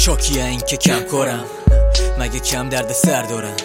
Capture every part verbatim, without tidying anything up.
شاکیه این که کم کارم، مگه کم درد سر دارم؟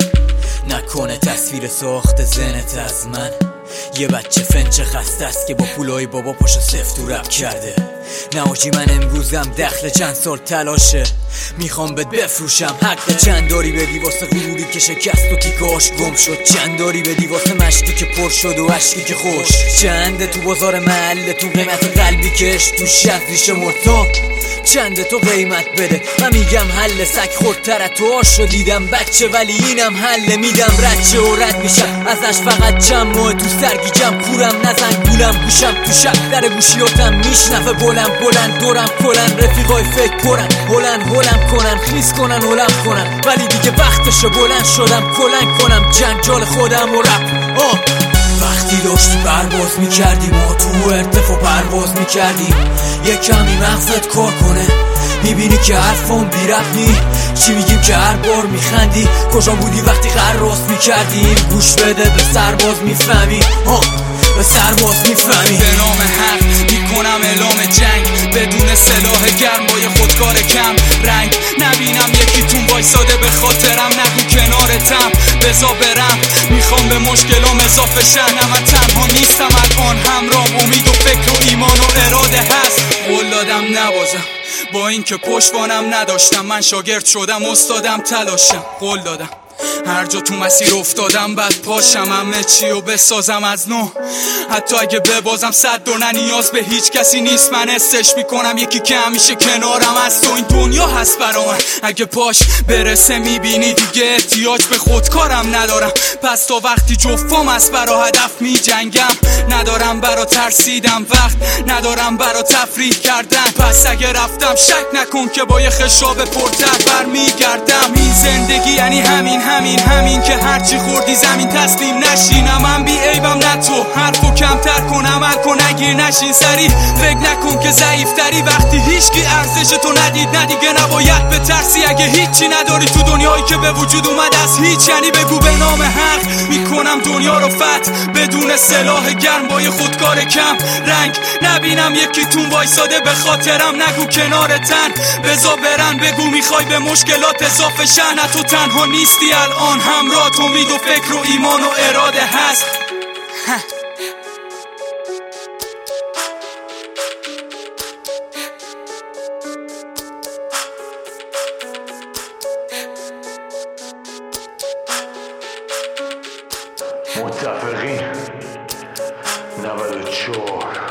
نکنه تصویر ساخت زنت از من یه بچه فنچ خسته است که با پولای بابا پاشو سفت و رب کرده. نه آجی من امروزم دخل چند سال تلاشه، میخوام بهت بفروشم. حق چند داری بدی واسه غروری که شکست و تیکاش گم شد؟ چند داری بدی واسه مشکی که پر شد و عشقی که خوش؟ چنده تو بازار محلتون قیمت قلبی کش تو شهر ریشه مرتا؟ چنده تو قیمت بده؟ من میگم حل سگ خودتر تو آشو دیدم بچه، ولی اینم حل میدم رچه و رد میشم ازش. فقط چند ماه تو سرگیجم کورم نزن گولم گوشم تو شب در گوشیاتم میشنفه بلند بلند دورم کلن رفیقای فکر پرن هلن هلم کنن خیز کنن هلم کنن، ولی دیگه وقتشو بلند شدم کلنگ کنم جنجال خودم و رپ. آه وقتی داشتی پرواز میکردی ما تو ارتفاع پرواز میکردیم، یه کمی مغزت کار کنه میبینی که حرفم بی ربط نی. چی میگیم که هر بار میخندی؟ کجا بودی وقتی قراص میکردیم؟ گوش بده به سرباز میفهمی، ها به سرباز میفهمی. به نام حق میکنم اعلام جنگ بدون سلاح گرم با یه خودکار کم رنگ. نبینم یکیتون وایساده به خاطرم، نگو کنارتم بزا برم. میخوام به مشکلام اضافه شن، من تنها نیستم الان، همرام امید و فکر و ایمان و اراده هست. قول دادم نبازم با اینکه پشتوانم نداشتم، من شاگرد شدم استادم تلاشم. قول دادم هر جا تو مسیر افتادم بعد پاشم همه چی و بسازم از نو. حتی اگه ببازم صد و نه نیاز به هیچ کسی نیست، من استش میکنم یکی که همیشه کنارم از تو. این دنیا هست برا من، اگه پاش برسه میبینی دیگه احتیاج به خودکارم ندارم. پس تا وقتی جفام است برا هدف میجنگم، ندارم برا ترسیدم وقت، ندارم برا تفریح کردن. پس اگه رفتم شک نکن که با یه خشاب پرتر برمیگردم. این زندگی یعنی همین همین همین که هرچی خوردی زمین تسلیم نشینم. من بی عیبم نه تو، حرفو کمتر کن عمل کن نگیر نشین سری. فکر نکن که ضعیفتری وقتی هیچکی ارزش تو ندید. نه دیگه نباید به ترسی اگه هیچی نداری تو دنیایی که به وجود اومد از هیچ. یعنی بگو به نام حق میکنم دنیا رو فتح بدون سلاح گرم با یه خودکار کم رنگ. نبینم یکیتون وایساده به خاطرم، نگو کنارتن بزا برن. بگو میخوای به مشکلات اضافه شن، تو تنها نیستی الان، همراه تو امید و فکر و ایمان و اراده هست. متفقین نود و چهار